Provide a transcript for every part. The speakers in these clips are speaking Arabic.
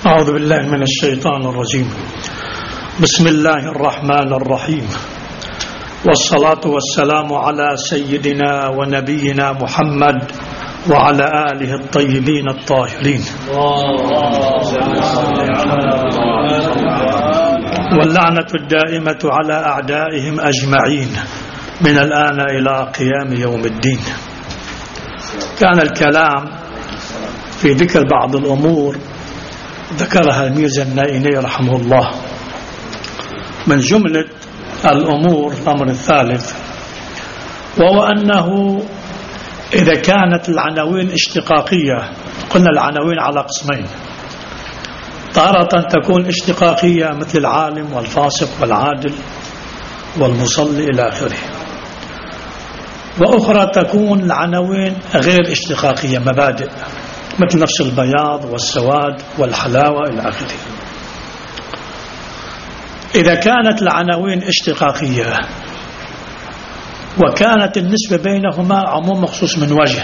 أعوذ بالله من الشيطان الرجيم. بسم الله الرحمن الرحيم، والصلاة والسلام على سيدنا ونبينا محمد وعلى آله الطيبين الطاهرين، واللعنة الدائمة على أعدائهم أجمعين من الآن إلى قيام يوم الدين. كان الكلام في ذكر بعض الأمور ذكرها الميرزا النائيني رحمه الله. من جملة الأمور الأمر الثالث، وهو أنه إذا كانت العناوين اشتقاقية، قلنا العناوين على قسمين، تارة تكون اشتقاقية مثل العالم والفاسق والعادل والمصلي إلى آخره، وأخرى تكون العناوين غير اشتقاقية، مبادئ مثل نفس البياض والسواد والحلاوة إلى آخره. إذا كانت العناوين اشتقاقية وكانت النسبة بينهما عموم مخصوص من وجه،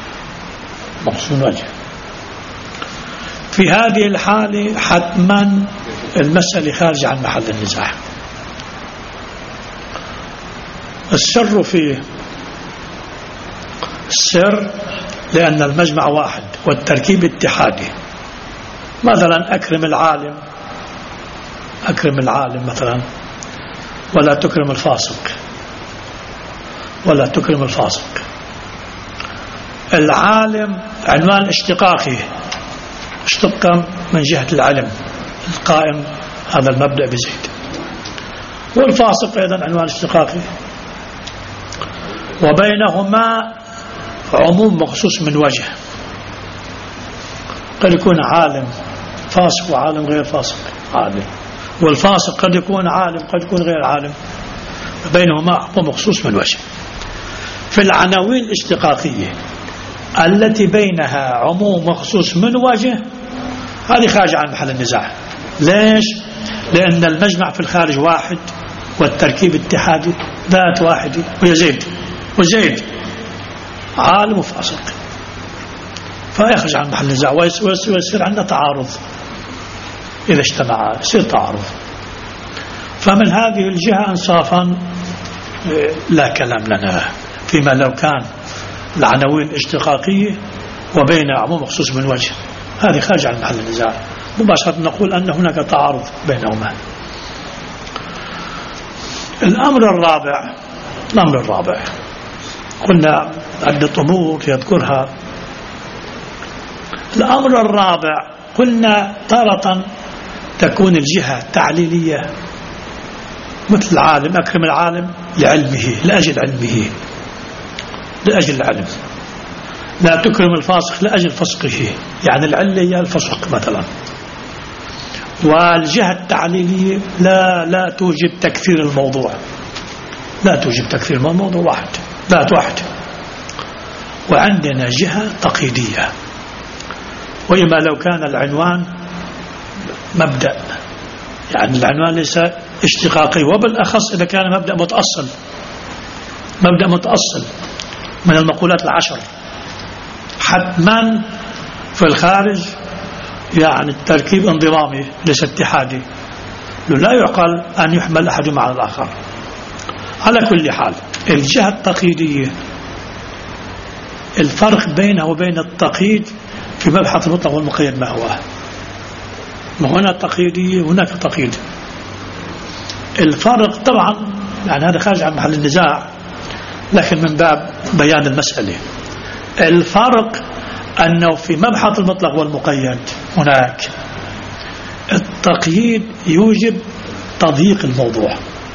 في هذه الحالة حتما المسألة خارجة عن محل النزاع. السر فيه السر لأن المجمع واحد والتركيب اتحادي. مثلا أكرم العالم مثلا، ولا تكرم الفاسق. العالم عنوان اشتقاقي، اشتق من جهة العلم القائم هذا المبدأ بزيد، والفاسق أيضا عنوان اشتقاقي، وبينهما عموم مخصوص من وجه. قد يكون عالم فاسق وعالم غير فاسق عالم، والفاسق قد يكون عالم قد يكون غير عالم، بينهما عموم مخصوص من وجه. في العناوين الاشتقاقية التي بينها عموم مخصوص من وجه، هذه خارجة عن محل النزاع. ليش؟ لأن المجمع في الخارج واحد والتركيب اتحادي، ذات واحدة وزيد عالم وفاسق، فيخرج عن محل النزاع ويصير عندنا تعارض. إذا اجتمع يصير تعارض. فمن هذه الجهة انصافا لا كلام لنا فيما لو كان العناوين اشتقاقية وبين عموم مخصوص من وجه، هذه خارج عن محل النزاع. مباشرة نقول أن هناك تعارض بينهما. الأمر الرابع قلنا عدة أمور يذكرها. الأمر الرابع قلنا تارة تكون الجهة تعليلية، مثل العالم، أكرم العالم لعلمه، لأجل العلم. لا تكرم الفاسق لأجل فسقه، يعني العلة هي الفسق مثلا. والجهة التعليلية لا توجب تكثير الموضوع، الموضوع واحد، ذات واحد. وعندنا جهة تقييدية، وإما لو كان العنوان مبدأ، يعني العنوان ليس اشتقاقي، وبالأخص إذا كان مبدأ متأصل من المقولات العشر، حتما في الخارج يعني التركيب انضمامي ليس اتحادي، لا يعقل أن يحمل أحدهما على الآخر. على كل حال الجهة التقييدية الفرق بينه وبين التقييد في مبحث المطلق والمقيد ما هو؟ هنا تقييدية هناك تقييد. الفرق طبعا يعني هذا خارج عن محل النزاع، لكن من باب بيان المسألة. الفرق أنه في مبحث المطلق والمقيد هناك التقييد يوجب تضييق الموضوع،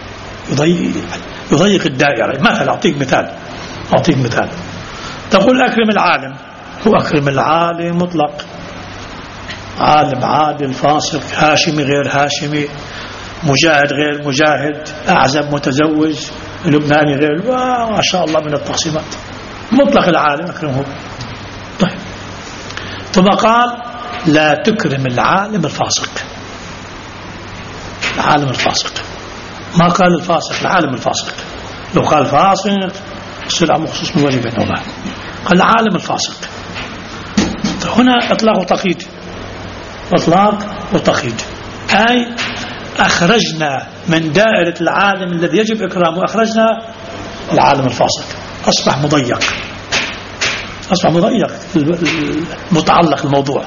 يضيق الدائرة. مثلا أعطيك مثال. تقول أكرم العالم، هو أكرم العالم مطلق، عالم عادل فاسق، هاشمي غير هاشمي، مجاهد غير مجاهد، أعزب متزوج، لبناني غير، ما شاء الله من التقسيمات. مطلق العالم أكرمه. طيب، ثم قال لا تكرم العالم الفاسق، ما قال الفاسق، العالم الفاسق. لو قال فاسق يصير مخصوص من وجه بينهما، قال العالم الفاسق. هنا إطلاق تقييد، إطلاق وتقييد. أي أخرجنا من دائرة العالم الذي يجب إكرامه، أخرجنا العالم الفاسق، أصبح مضيق متعلق الموضوع.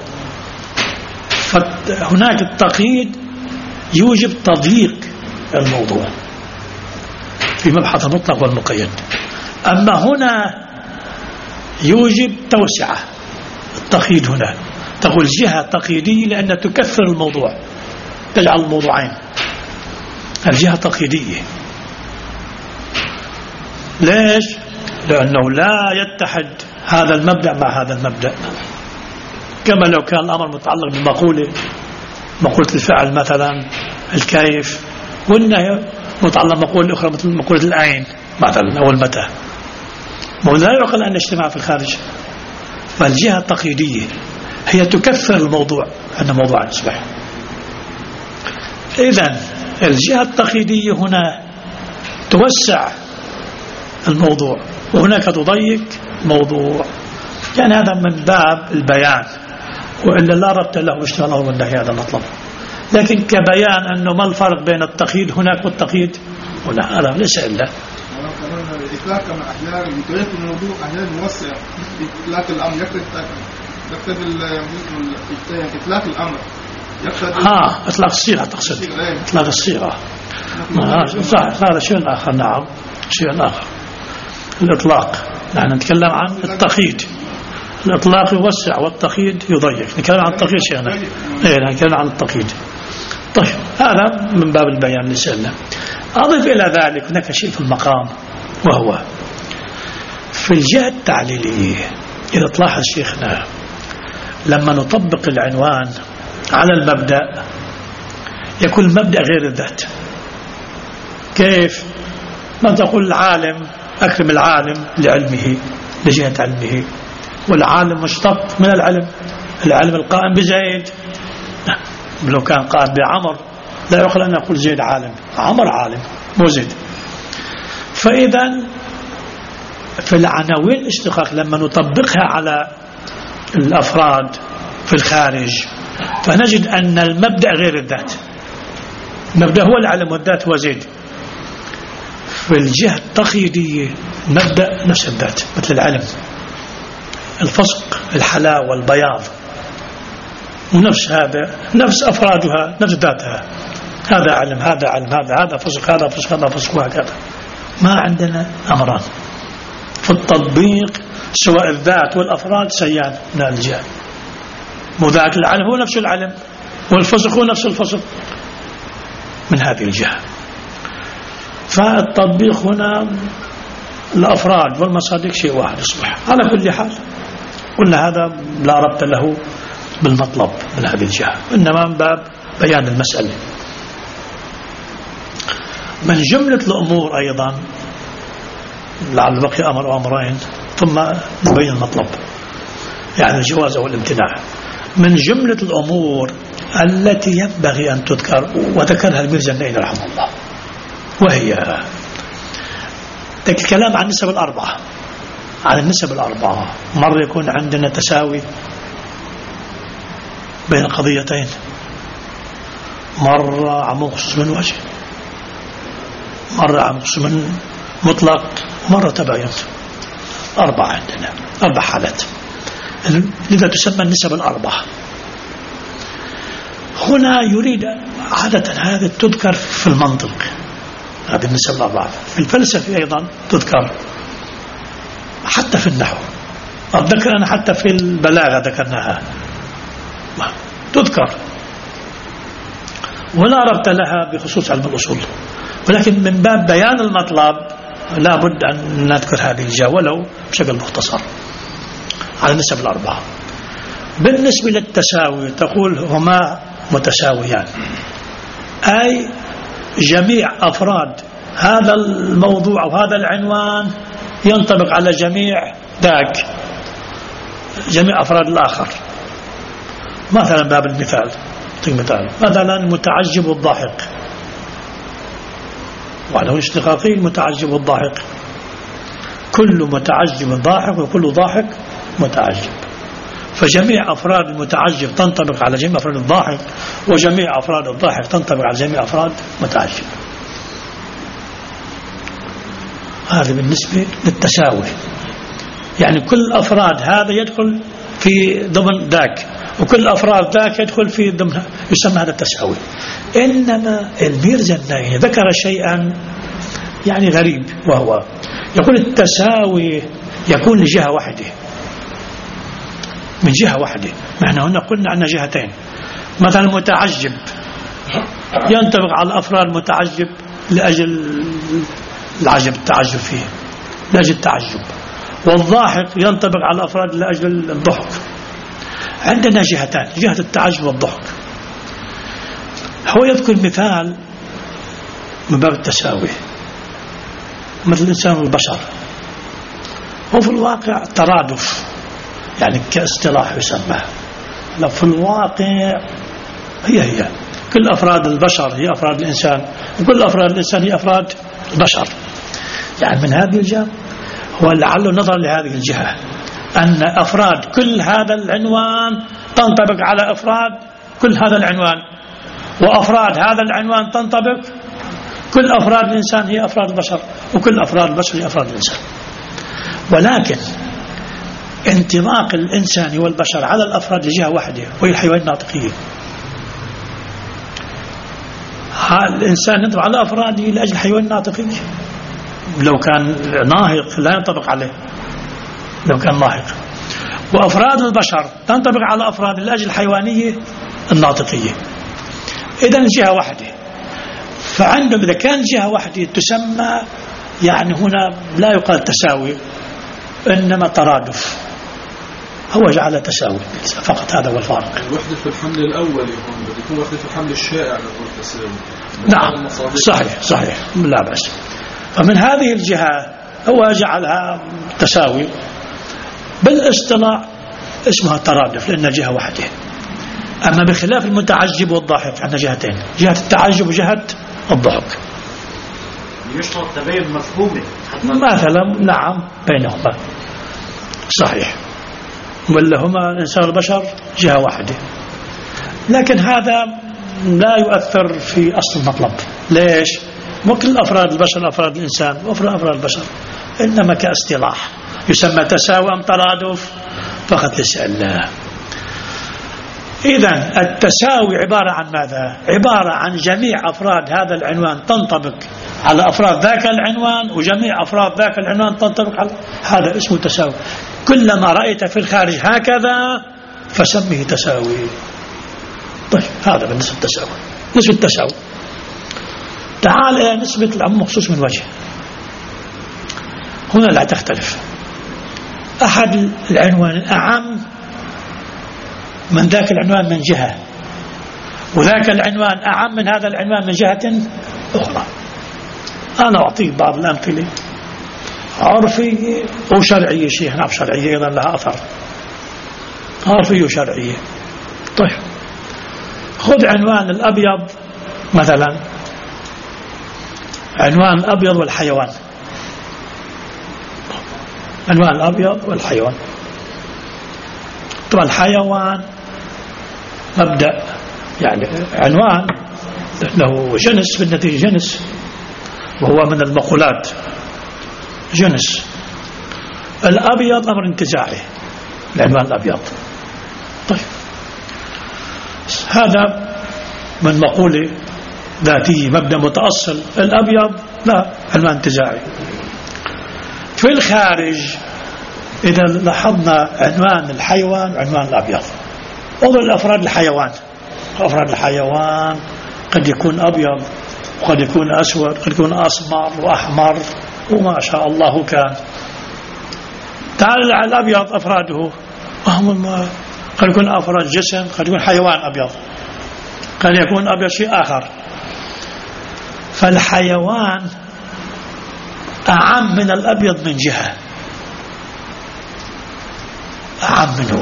فهناك التقييد يوجب تضييق الموضوع في مبحث المطلق والمقيد، أما هنا يوجب توسعة. التقييد هنا تقول جهة تقييدية لأنها تكثر الموضوع، تجعل الموضوعين. الجهة تقييدية ليش؟ لأنه لا يتحد هذا المبدأ مع هذا المبدأ، كما لو كان الأمر متعلق بمقولة الفعل مثلا الكيف، والنهي متعلق بمقولة أخرى مثل مقولة الأين مثلا أو المتى، ولا يعقل أن يجتمع في الخارج. فالجهة التقييدية هي تكثر الموضوع أن موضوع يصبح. إذن الجهة التقييدية هنا توسع الموضوع، وهناك تضيق موضوع. يعني هذا من باب البيان، وإلا لا ربط له اشتغال أو والنهي، هذا مطلب. لكن كبيان أنه ما الفرق بين التقييد هناك والتقييد هنا، هذا ليس إلا الإطلاق كما أحيانا يضيق الموضوع، أحيانا يوسع. إطلاق الأمر يقتضي إطلاق الأمر إطلاق الصيغة، تقصد إطلاق الصيغة. هذا شيء آخر. نعم، شيء آخر. الإطلاق نحن نتكلم عن التقييد. الإطلاق يوسع والتقييد يضيق. نتكلم عن التقييد شيئا، نتكلم عن التقييد. طيب، هذا من باب البيان لسنا. أضف إلى ذلك هناك شيء في المقام، وهو في الجهة التعليلية. إذا تلاحظ شيخنا لما نطبق العنوان على المبدأ يكون المبدأ غير الذات. كيف؟ ما تقول العالم أكرم العالم لعلمه، لجهة علمه، والعالم مشتق من العلم القائم بزيد. لو كان قائم بعمر لا يعقل أن أقول زيد عالم، عمر عالم مو زيد. فإذا في العناوين الاشتقاق لما نطبقها على الأفراد في الخارج فنجد أن المبدأ غير الذات. المبدأ هو العلم والذات هو زيد. في الجهة التقييدية المبدأ نفس الذات، مثل العلم، الفسق، الحلاوة، البياض، ونفس هذا، نفس أفرادها، نفس ذاتها. هذا علم، هذا علم، هذا فسق، هذا فسق، هذا فسق، وهكذا. ما عندنا أمران في التطبيق، سواء الذات والأفراد سيان من الجهة. وذاك العلم هو نفس العلم، والفسق هو نفس الفسق من هذه الجهة. فالتطبيق هنا الأفراد والمصادق شيء واحد يصبح. على كل حال قلنا هذا لا ربط له بالمطلب من هذه الجهة، إنما من باب بيان المسألة. من جملة الأمور أيضا لعل بقي أمر وأمرين ثم نبين المطلب، يعني الجواز أو الامتناع. من جملة الأمور التي ينبغي أن تذكر وذكرها الميرزا النائي رحمه الله، وهي الكلام عن النسب الأربعة. عن النسب الأربعة مرة يكون عندنا تساوي بين قضيتين، مرة عم خصوص من وجه، مرة عم خصوص من مطلق، مرة تباين. أربعة عندنا، 4 حالات، لذا تسمى النسب الأربعة. هنا يريد عادة هذه تذكر في المنطق، هذه النسب الأربعة. في الفلسفة أيضا تذكر، حتى في النحو أتذكر أنا، حتى في البلاغة ذكرناها تذكر، ولا ربط لها بخصوص علم الأصول. ولكن من باب بيان المطلب لا بد أن نذكر هذه الجهة ولو بشكل مختصر على النسب الأربعة. بالنسبة للتساوي تقول هما متساويان، أي جميع أفراد هذا الموضوع أو هذا العنوان ينطبق على جميع ذاك، جميع أفراد الآخر. مثلا باب المثال، مثلا متعجب والضاحك، وعلى اشتقاقي المتعجب والضاحك، كل متعجب ضاحك وكل ضاحك متعجب. فجميع أفراد المتعجب تنطبق على جميع أفراد الضاحك، وجميع أفراد الضاحك تنطبق على جميع أفراد المتعجب. هذا بالنسبة للتساوي، يعني كل أفراد هذا يدخل في ضمن ذاك، وكل أفراد ذاك يدخل في ضمن، يسمى هذا التساوي. إنما الميرزا النايني ذكر شيئا يعني غريب، وهو يقول التساوي يكون لجهة واحدة، من جهة واحدة. نحن هنا قلنا أن جهتين، مثلا المتعجب ينطبق على الأفراد المتعجب لأجل العجب، التعجب فيه لأجل التعجب، والضاحك ينطبق على الأفراد لأجل الضحك. عندنا جهتان، جهة التعجب والضحك. هو يذكر مثال من باب التساوي مثل الإنسان والبشر، هو في الواقع ترادف، يعني كاصطلاح يسمى. لو في الواقع هي كل أفراد البشر هي أفراد الإنسان، وكل أفراد الإنسان هي أفراد البشر. يعني من هذه الجهة هو لعله نظر لهذه الجهة أن أفراد كل هذا العنوان تنطبق على أفراد كل هذا العنوان، وأفراد هذا العنوان تنطبق كل أفراد الإنسان هي أفراد البشر، وكل أفراد البشر هي أفراد الإنسان. ولكن انطباق الإنسان والبشر على الأفراد لجهة واحدة وهي الحيوان الناطقية. الإنسان ينطبق على أفراده لأجل الحيوان الناطقية، لو كان ناهق لا ينطبق عليه لو كان ناهق. وأفراد البشر تنطبق على أفراد لأجل الحيوانية الناطقية. إذن جهة واحدة. فعندهم إذا كان جهة واحدة تسمى، يعني هنا لا يقال تساوي إنما ترادف، هو جعل تساوي فقط، هذا هو الفارق. الوحدة في الحمل الأول يكون وحدة في الحمل الشائع هو التساوي. نعم صحيح لا بأس. فمن هذه الجهة هو جعلها تساوي، بالاصطلاح اسمها ترادف لأنها جهة واحدة. أما بخلاف المتعجب والضاحك عندنا جهتين، جهة التعجب وجهة الضحك. يشعر تبين مفهومه مثلا نعم بينهما صحيح، ولا هما الإنسان والبشر جهة واحدة. لكن هذا لا يؤثر في أصل المطلب. ليش؟ مو كل أفراد البشر أفراد الإنسان وأفراد البشر، إنما كاصطلاح يسمى تساوي أم ترادف فقط لسأل. إذن التساوي عبارة عن ماذا؟ عبارة عن جميع أفراد هذا العنوان تنطبق على أفراد ذاك العنوان، وجميع أفراد ذاك العنوان تنطبق على هذا، اسمه تساوي. كلما رأيت في الخارج هكذا فسمه تساوي. طيب هذا بالنسبة للتساوي. نسبة التساوي تعال إلى نسبة العموم مخصوص من وجه. هنا لا تختلف. أحد العنوان أعم من ذاك العنوان من جهة، وذاك العنوان أعم من هذا العنوان من جهة أخرى. أنا أعطيك بعض الأمثلة عرفية وشرعية. شيء نعم شرعية أيضا لها أثر، عرفية وشرعية. طيب خذ عنوان الأبيض مثلا، عنوان الأبيض والحيوان. عنوان الأبيض والحيوان. طبعا الحيوان مبدأ يعني عنوان له جنس، بالنتيجة جنس، وهو من المقولات جنس. الأبيض أمر انتزاعي، العنوان الأبيض. طيب هذا من مقولة ذاتية، مبدأ متأصل. الأبيض لا، عنوان انتزاعي. في الخارج إذا لاحظنا عنوان الحيوان عنوان الأبيض. انظر الأفراد الحيوان. أفراد الحيوان قد يكون أبيض وقد يكون أسود، قد يكون أسمر وأحمر وما شاء الله كان. تعال على الأبيض أفراده قد يكون أفراد جسم، قد يكون حيوان أبيض، قد يكون أبيض شيء آخر. فالحيوان أعم من الأبيض من جهة، أعم منه.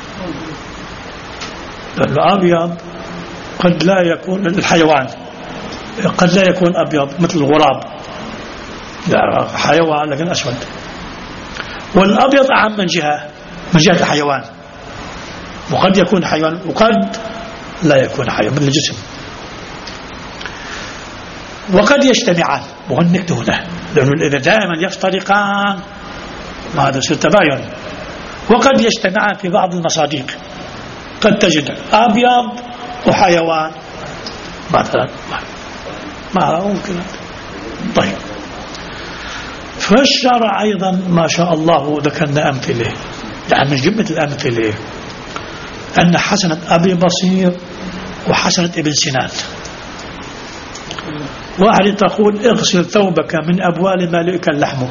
الأبيض قد لا يكون، الحيوان قد لا يكون أبيض مثل الغراب، حيوان لكن أسود. والأبيض أعم من جهة، من جهة الحيوان. وقد يكون حيوان وقد لا يكون حيوان مثل الجسم. وقد يجتمعان، وهن النكتة هنا، لأنه إذا دائما يفترقان هذا يصير تباين. وقد يجتمعان في بعض المصادق، قد تجد أبيض وحيوان مثلا، ما ممكن. طيب، فالشرع أيضا ما شاء الله ذكرنا أمثله، يعني من جملة الأمثلة أن حسنة أبي بصير وحسنة ابن سنان. واحد تقول اغسل ثوبك من أبوال ما لا يؤكل لحمه،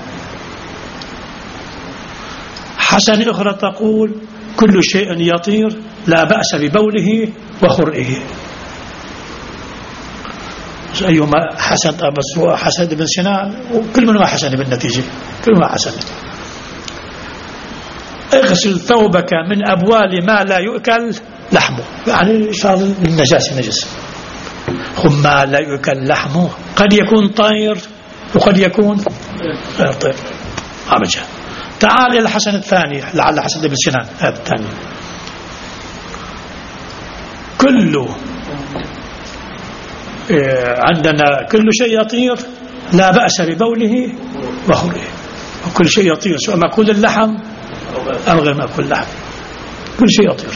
حسنة أخرى تقول كل شيء يطير لا بأس ببوله وخرئه. أيهما حسنة أبس وحسنة ابن سنان، وكل منهما حسنة بالنتيجة، كل منهما حسنة. اغسل ثوبك من أبوال ما لا يؤكل لحمه، يعني إشارة للنجاسة، نجس. ما لا يؤكل لحمه قد يكون طير وقد يكون غير طير. أبجا. تعال إلى الحسنة الثانية، لعل حسنة ابن سنان هذا الثاني. كله عندنا كل شيء يطير لا بأس ببوله وخرئه، وكل شيء يطير سواء مأكول اللحم أو غير مأكول اللحم، كل شيء يطير.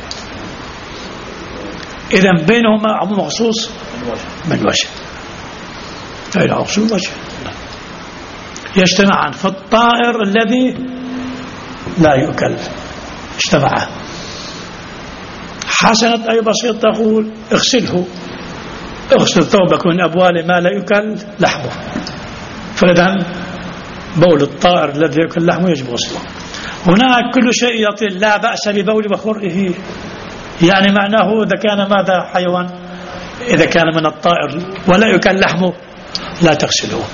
إذن بينهما عموم مخصوص من وجه، أين عموم وجه يجتمعان. فالطائر الذي لا يؤكل اجتمعان. حسنة أي بسيط تقول اغسله، اغسل ثوبك من أبوال ما لا يؤكل لحمه، فإذن بول الطائر الذي يؤكل لحمه يجب غسله. هناك كل شيء يطير لا بأس ببول وخرئه، يعني معناه إذا كان ماذا حيوان، إذا كان من الطائر ولا يؤكل لحمه لا تغسله.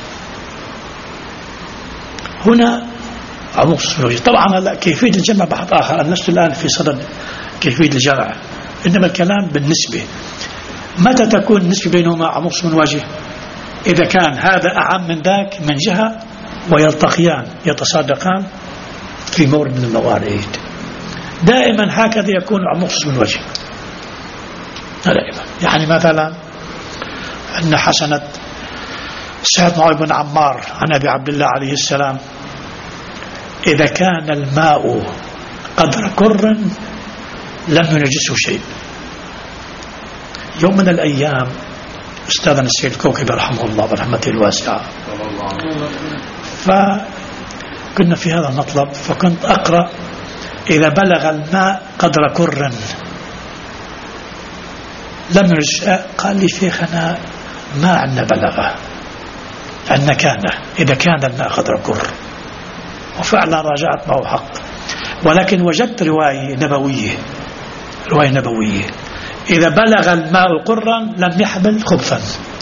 هنا عموم الوجه. طبعا لا كيفية الجمع بحث آخر، لست الآن في صدد كيفية الجمع، إنما الكلام بالنسبة. متى تكون النسبة بينهما عموم من وجه؟ إذا كان هذا أعم من ذاك من جهة ويلتقيان يتصادقان في مورد من الموارد، دائما هكذا يكون عموم من وجه دائما. يعني مثلا أن حسنة سعد معاوية بن عمار عن أبي عبد الله عليه السلام إذا كان الماء قدر كر لم ينجسه شيء. يوم من الأيام أستاذنا السيد الكوكبي رحمه الله برحمته الواسعة، فكنا في هذا المطلب، فكنت أقرأ إذا بلغ الماء قدر كر لم ينجسه، قال لي شيخنا ما عندنا بلغه، عندنا كان إذا كان الماء قدر كر. وفعلا راجعت معه حق، ولكن وجدت رواية نبوية إذا بلغ الماء قرا لم يحمل خبثا،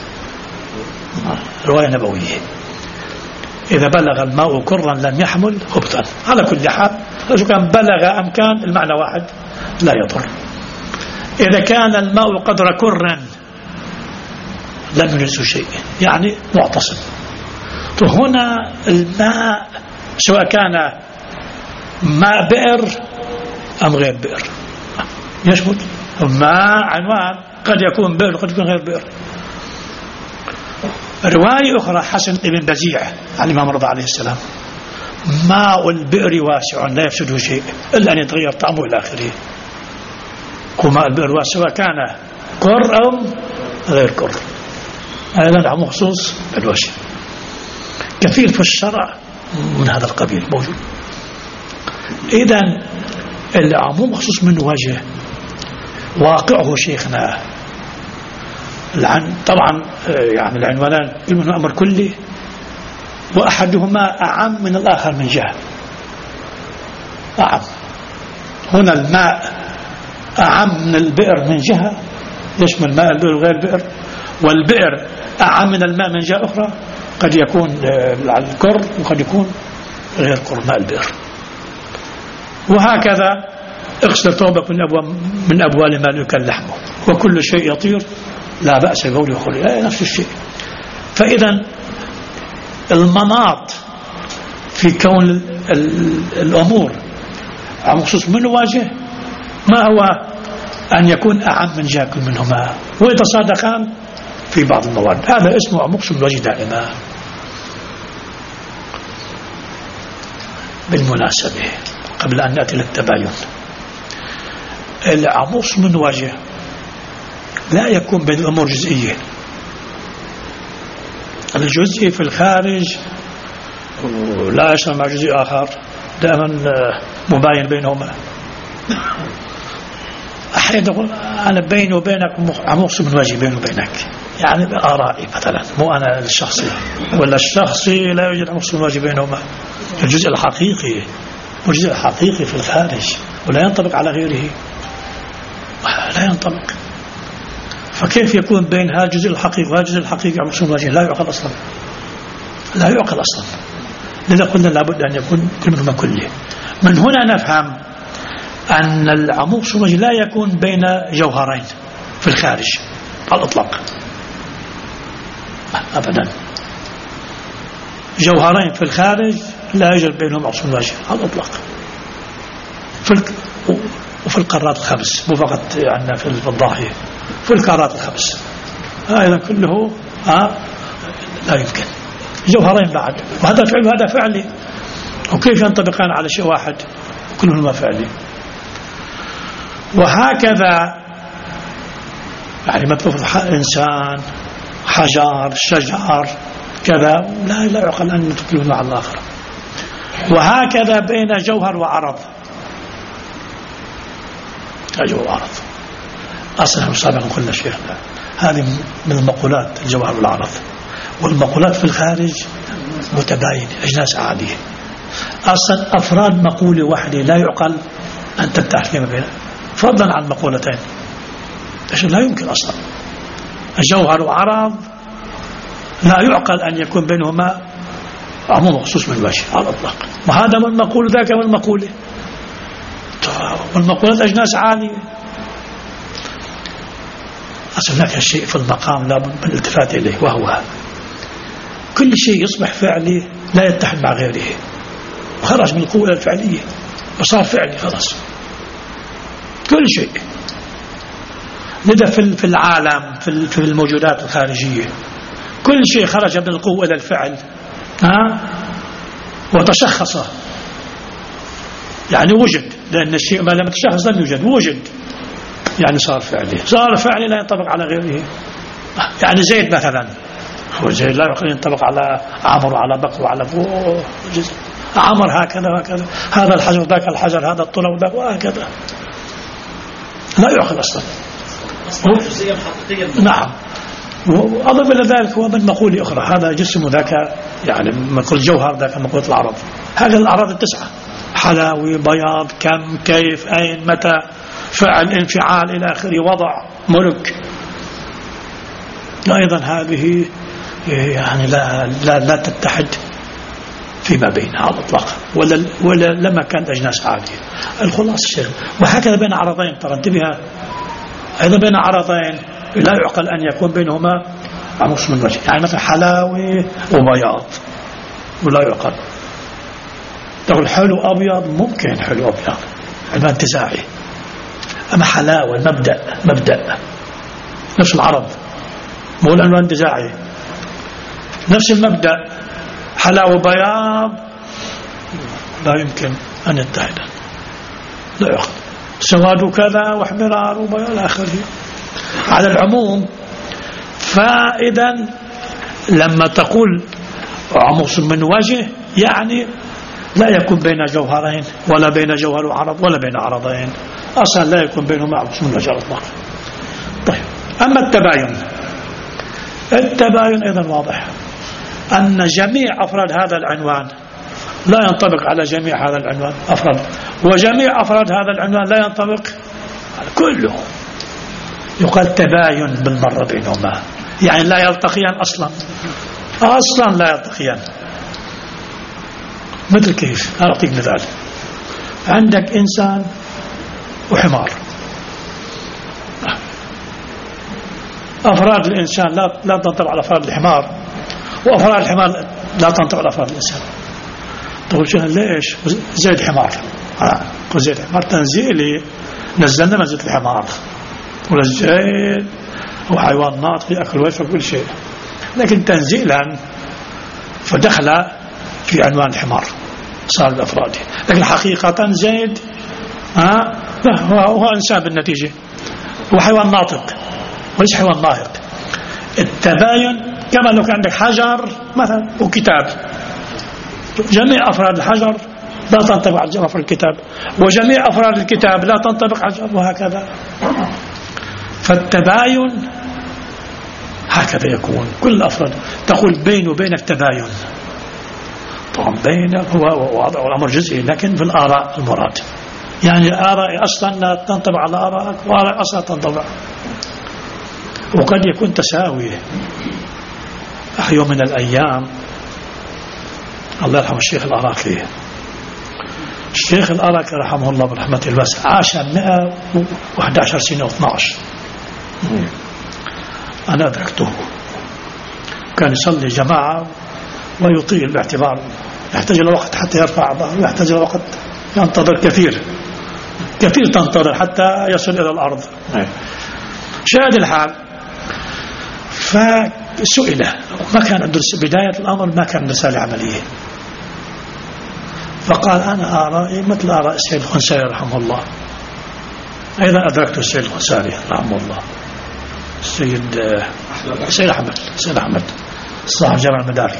رواية نبوية إذا بلغ الماء قرا لم يحمل خبثا. على كل حال إذا كان بلغ أم كان المعنى واحد لا يضر. إذا كان الماء قدر كر لم ينجسه شيء، يعني معتصم. فهنا الماء سواء كان ماء بئر أم غير بئر يشمل ماء عنوان، قد يكون بئر وقد يكون غير بئر. رواية أخرى حسن ابن بزيع عن الإمام رضا عليه السلام ماء البئر واسع لا يفسده شيء إلا أن يتغير طعمه إلى آخره. وماء البئر واسع سواء كان كر أو غير كر، هذا عموم خصوص بالوجه. كثير في الشرع من هذا القبيل موجود. إذن العموم خصوص من وجه واقعه شيخنا طبعا يعني العنوانان من أمر كلي، وأحدهما أعم من الآخر من جهة. أعم هنا الماء أعم من البئر من جهة يشمل ماء البئر وغير بئر، والبئر أعم من الماء من جهة أخرى، قد يكون الكر وقد يكون غير كر ماء البئر. وهكذا اغسل ثوبك من أبوال ما لا يؤكل لحمه، وكل شيء يطير لا بأس ببوله وخرئه، نفس الشيء. فإذا المناط في كون الأمور على خصوص من واجه ما هو أن يكون أعم من جهة كل منهما ويتصادقان في بعض المواد. هذا اسمه عمق اسم الوجه دائما. بالمناسبة قبل أن نأتي للتباين، العموص من وجه لا يكون بين الأمور جزئية. الجزئي في الخارج لا يشتغل مع جزء آخر، دائما مباين بينهما. أحيانا يقول أنا بيني وبينك عموص من وجه بيني وبينك، يعني بآرائي مثلا، مو أنا الشخصي، ولا الشخصي لا يوجد عموص من وجه بينهما. الجزء الحقيقي والجزء الحقيقي في الخارج ولا ينطبق على غيره، لا ينطبق. فكيف يكون بين هذا الجزء الحقيقي وهذا الجزء الحقيقي عموص من وجه؟ لا يعقل أصلا، لا يعقل أصلا. لذا قلنا لابد أن يكون كل منهما كله. من هنا نفهم أن العموص من وجه لا يكون بين جوهرين في الخارج على الإطلاق أبدا. جوهرين في الخارج لا يوجد بينهم عموص من وجه على الإطلاق. وفي القارات الخمس، مو فقط عندنا في الضاحية، في القارات الخمس أيضا كله لا يمكن. جوهرين بعد، وهذا فعل وهذا فعلي، وكيف ينطبقان على شيء واحد كلهما فعلي؟ وهكذا يعني مثل إنسان، حجر، شجر، كذا لا يعقل أن تكلمنا على الآخر. وهكذا بين جوهر وعرض. جوهر وعرض أصلا سابقا قلنا شيخنا هذه من المقولات، الجوهر والعرض. والمقولات في الخارج متباينة، أجناس عادية. أصلا أفراد مقولة واحدة لا يعقل أن تتحد فيما بينها، فضلا عن مقولتين. لا يمكن أصلا. الجوهر وعرض لا يعقل أن يكون بينهما عموم وخصوص من وجه على الإطلاق. وهذا من مقول ذاك من مقولة، والمقولات أجناس عادية. أصلا هناك شيء في المقام لا بد من الالتفات إليه، وهو كل شيء يصبح فعلي لا يتحد مع غيره، وخرج من القوة الفعلية وصار فعلي خلاص كل شيء. لذا في العالم في الموجودات الخارجية كل شيء خرج من القوة إلى الفعل وتشخص، يعني وجد، لأن الشيء ما لم يتشخص لم يوجد، وجد يعني صار فعلي. صار فعلي لا ينطبق على غيره. يعني زيد مثلا، هو زيد لا ينطبق على عمر وعلى بكر وعلى جزء. عمر هكذا وهكذا، هذا الحجر ذاك الحجر، هذا الطول وذاك، وهكذا لا يعقل أصلا. نعم. وأضف إلى ذلك هو من مقولة أخرى، هذا جسم ذاك يعني مقول جوهر ذاك مقولة الأعراض. هذه الأعراض التسعة: حلاوي، بياض، كم، كيف، أين، متى، فعل، انفعال إلى آخره، وضع، ملك. أيضا هذه يعني لا تتحد فيما بينها على الإطلاق، ولا لما كانت أجناس عادية. الخلاصة الشيء. وهكذا بين عرضين، ترى انتبه، أيضا بين عرضين لا يعقل أن يكون بينهما عموص من وجه. يعني مثلا حلاوي وبياض، ولا يعقل. تقول حلو أبيض، ممكن حلو أبيض علما انتزاعي، أما حلاوة مبدأ نفس العرض، مو العنوان انتزاعي، نفس المبدأ، حلاوة بياض لا يمكن أن يتحد، لا يعقل. سواد كذا واحمرار وبياض إلى آخره. على العموم، فإذا لما تقول عموص من وجه يعني لا يكون بين جوهرين، ولا بين جوهر وعرض، ولا بين عرضين، أصلا لا يكون بينهما عموص من وجه الإطلاق. طيب، أما التباين أيضا واضح أن جميع أفراد هذا العنوان لا ينطبق على جميع هذا العنوان أفراد، وجميع أفراد هذا العنوان لا ينطبق على كله. يقال تباين بالمرة بينهما، يعني لا يلتقيان أصلا لا يلتقيان. مثل كيف؟ أعطيك مثال. عندك إنسان وحمار، أفراد الإنسان لا تنطبق على أفراد الحمار، وأفراد الحمار لا تنطبق على أفراد الإنسان. تقول شنو ليش؟ زيد حمار، زيد حمار تنزيلي نزلنا منزلة الحمار، والزين هو حيوان ناطق يأكل ويشرب كل شيء، لكن تنزيلا فدخل في عنوان الحمار صار بأفراده. لكن حقيقة زيد هو إنسان بالنتيجة، هو حيوان ناطق وليس حيوان ناهق. التباين كما لو كان عندك حجر مثلا وكتاب، جميع أفراد الحجر لا تنطبق على جميع أفراد الكتاب، وجميع أفراد الكتاب لا تنطبق على الجميع، وهكذا. فالتباين هكذا يكون، كل أفراد تقول بيني وبينك تباين، طبعا بينك هو الأمر جزئي، لكن في الآراء المراد، يعني الآراء أصلا لا تنطبق على آرائك، وآراء أصلا تنطبق، وقد يكون تساوي. يوم من الأيام الله يرحم الشيخ الأراكي، الشيخ الأراكي رحمه الله برحمة الواسعة عاش 111 سنة و12. أنا أدركته، كان يصلي جماعة ويطيل باعتبار يحتاج إلى وقت حتى يرفع ظهره، يحتاج إلى وقت ينتظر كثير تنتظر حتى يصل إلى الأرض. شاهد الحال، فسئل، ما كان عنده بداية الأمر ما كان رسالة عملية، فقال أنا آرائي مثل آراء السيد الخنساري رحمه الله. أيضا أدركت السيد الخنساري رحمه الله، السيد أحمد صاحب جامع المدارك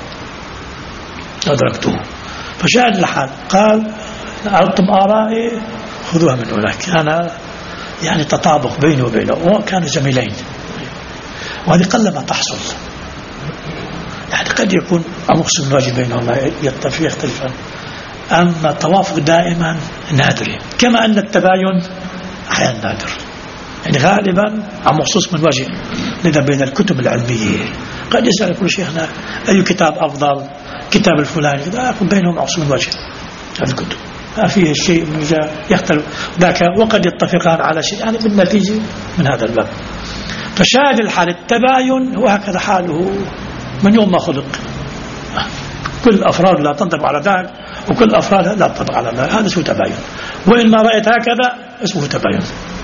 أدركته. فشاهد الحال قال أردتم آرائي خذوها من هناك، أنا يعني تطابق بيني وبينه، وكانوا زميلين، وهذه قلما تحصل، يعني قد يكون مقسم الواجب بينهما يختلفان، أما التوافق دائما نادر، كما أن التباين أحيانا نادر، يعني غالبا عن مخصوص من وجه. لذا بين الكتب العلمية قد يسأل كل شيخنا أي كتاب أفضل، كتاب الفلاني، يكون بينهم مخصوص من وجه. هذه الكتب ما فيه شيء من يختلف ذاك، وقد يتفقان على شيء، يعني بالنتيجة من هذا الباب. فشاهد الحال التباين وهكذا حاله من يوم ما خلق، كل أفراد لا تنطبق على ذاك، وكل أفراد لا تنطبق على ذاك، هذا اسمه تباين. وإن ما رأيت هكذا اسمه تباين.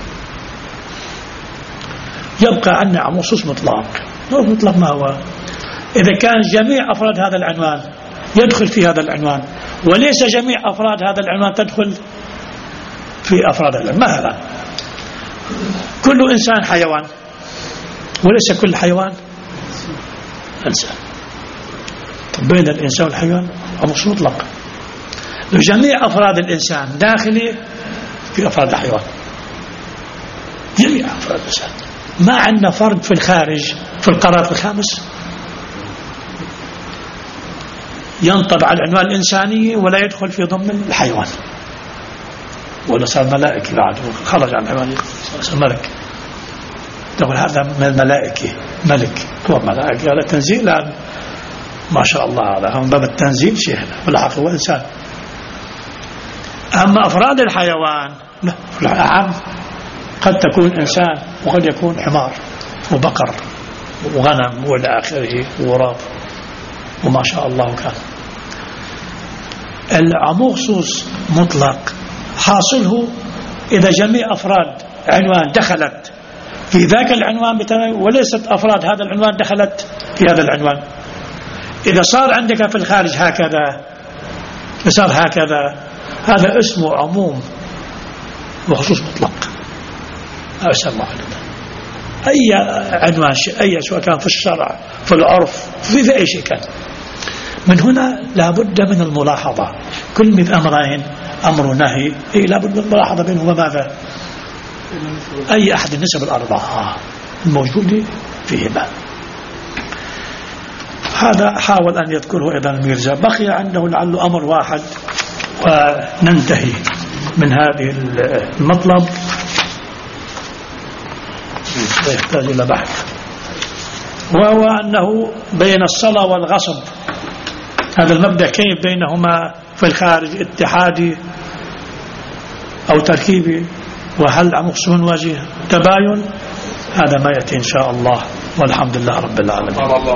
يبقى عندنا عموصوص مطلق. مطلق ما هو؟ إذا كان جميع أفراد هذا العنوان يدخل في هذا العنوان، وليس جميع أفراد هذا العنوان تدخل في أفراد العنوان. مثلا كل إنسان حيوان، وليس كل حيوان إنسان. بين الإنسان والحيوان عموصوص مطلق. جميع أفراد الإنسان داخلي في أفراد الحيوان، جميع أفراد الإنسان، ما عندنا فرد في الخارج في القرار الخامس ينطبق على العنوان الإنساني ولا يدخل في ضمن الحيوان، ولا صار ملائكي بعد خرج عن العنوان، صار ملك. تقول هذا من الملائكة، ملك هو ملائكة، هذا تنزيل ما شاء الله، هذا من باب التنزيل شيء، والحق هو إنسان. أما أفراد الحيوان لا، قد تكون إنسان وقد يكون حمار وبقر وغنم وإلى آخره وغراب وما شاء الله كان. العموصوص مطلق حاصله إذا جميع أفراد عنوان دخلت في ذاك العنوان بتمام، وليست أفراد هذا العنوان دخلت في هذا العنوان. إذا صار عندك في الخارج هكذا، صار هكذا، هذا اسمه عموم وخصوص مطلق، هذا اسمه أي عنوان، أي سواء كان في الشرع في العرف في أي شيء كان. من هنا لابد من الملاحظة، كل من أمرين أمر نهي لابد من الملاحظة بينهما ماذا؟ أي أحد النسب الأربعة الموجود فيهما. هذا حاول أن يذكره أيضا الميرزا. بقي عنده لعله أمر واحد وننتهي من هذه المطلب، ويحتاج إلى بحث، وهو أنه بين الصلاة والغصب هذا المبدأ كيف بينهما في الخارج اتحادي أو تركيبي، وهل عمقسون وجه تباين، هذا ما يأتي إن شاء الله، والحمد لله رب العالمين.